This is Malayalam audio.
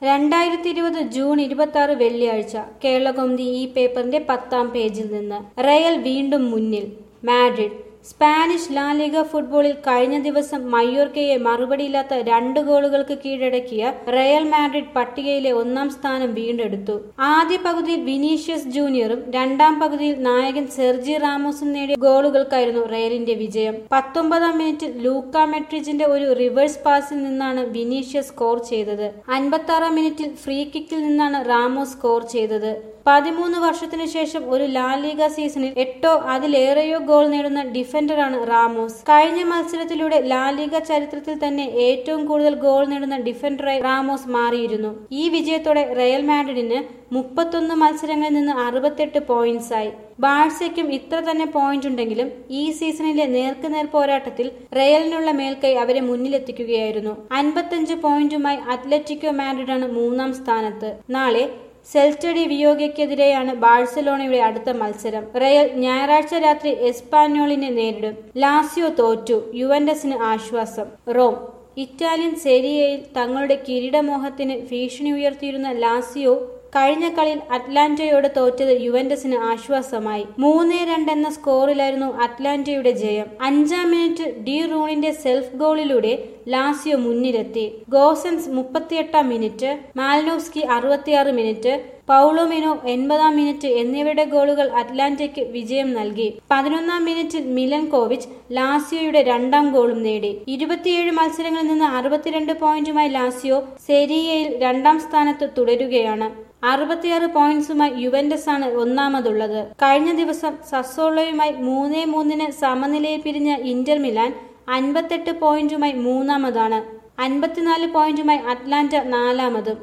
2020 ജൂൺ 26 വെള്ളിയാഴ്ച കേരളകൗമുദി ഈ പേപ്പറിന്റെ 10ാം പേജിൽ നിന്ന് റയൽ വീണ്ടും മുന്നിൽ. മാഡ്രിഡ്. സ്പാനിഷ് ലാ ലിഗ ഫുട്ബോളിൽ കഴിഞ്ഞ ദിവസം മയോർക്കയെ മറുപടിയില്ലാത്ത 2 ഗോളുകൾക്ക് കീഴടക്കിയ റയൽ മാഡ്രിഡ് പട്ടികയിലെ 1ാം സ്ഥാനം വീണ്ടെടുത്തു. ആദ്യ പകുതിയിൽ വിനീഷ്യസ് ജൂനിയറും രണ്ടാം പകുതിയിൽ നായകൻ സെർജി റാമോസും നേടിയ ഗോളുകൾക്കായിരുന്നു റയലിന്റെ വിജയം. 19ാം മിനിറ്റിൽ ലൂക്ക മെട്രിച്ചിന്റെ ഒരു റിവേഴ്സ് പാസിൽ നിന്നാണ് വിനീഷ്യസ് സ്കോർ ചെയ്തത്. 56ാം മിനിറ്റിൽ ഫ്രീ കിക്കിൽ നിന്നാണ് റാമോസ് സ്കോർ ചെയ്തത്. 13 വർഷത്തിനു ശേഷം ഒരു ലാ ലീഗ സീസണിൽ 8ഓ അതിലേറെയോ ഗോൾ നേടുന്ന ഡിഫൻഡറാണ് റാമോസ്. കഴിഞ്ഞ മത്സരത്തിലൂടെ ലാ ലീഗ ചരിത്രത്തിൽ തന്നെ ഏറ്റവും കൂടുതൽ ഗോൾ നേടുന്ന ഡിഫൻഡറായി റാമോസ് മാറിയിരുന്നു. ഈ വിജയത്തോടെ റയൽ മാഡ്രിഡിന് 31 മത്സരങ്ങളിൽ നിന്ന് 68 പോയിന്റ്സായി. ബാഴ്സയ്ക്കും ഇത്ര തന്നെ പോയിന്റ് ഉണ്ടെങ്കിലും ഈ സീസണിലെ നേർക്കുനേർ പോരാട്ടത്തിൽ റയലിനുള്ള മേൽക്കൈ അവരെ മുന്നിലെത്തിക്കുകയായിരുന്നു. 55 പോയിന്റുമായി അത്ലറ്റിക്കോ മാഡ്രിഡാണ് 3ാം സ്ഥാനത്ത്. നാളെ സെൽറ്റ വിയോഗയ്ക്കെതിരെയാണ് ബാഴ്സലോണയുടെ അടുത്ത മത്സരം. റയൽ ഞായറാഴ്ച രാത്രി എസ്പാന്യോളിനെ നേരിടും. ലാസിയോ തോറ്റു, യുവന്റസിന് ആശ്വാസം. റോം. ഇറ്റാലിയൻ സെരിയയിൽ തങ്ങളുടെ കിരീടമോഹത്തിന് ഭീഷണി ഉയർത്തിയിരുന്ന ലാസിയോ കഴിഞ്ഞ കളിയിൽ അറ്റ്ലാന്റയോട് തോറ്റത് യുവന്റസിന് ആശ്വാസമായി. 3-2 എന്ന സ്കോറിലായിരുന്നു അറ്റ്ലാന്റയുടെ ജയം. 5ാം മിനിറ്റ് ഡി റൂണിന്റെ സെൽഫ് ഗോളിലൂടെ ലാസിയോ മുന്നിലെത്തി. ഗോസൻസ് 38ാം മിനിറ്റ്, മാലിനോവ്സ്കി 66 മിനിറ്റ്, പൗളോ മെനോ 80ാം മിനിറ്റ് എന്നിവരുടെ ഗോളുകൾ അറ്റ്ലാന്റയ്ക്ക് വിജയം നൽകി. 11ാം മിനിറ്റിൽ മിലൻകോവിച്ച് ലാസിയോയുടെ 2ാം ഗോളും നേടി. 27 മത്സരങ്ങളിൽ നിന്ന് 62 പോയിന്റുമായി ലാസിയോ സെരിയയിൽ 2ാം സ്ഥാനത്ത് തുടരുകയാണ്. 66 പോയിന്റ്സുമായി യുവന്റസ് ആണ് 1ാമതുള്ളത്. കഴിഞ്ഞ ദിവസം സസ്സോളോയുമായി 3-3 സമനിലയിൽ പിരിഞ്ഞ ഇന്റർ മിലാൻ 58 പോയിന്റുമായി 3ാമതാണ്. 54 പോയിന്റുമായി അറ്റ്ലാന്റ 4ാമതും.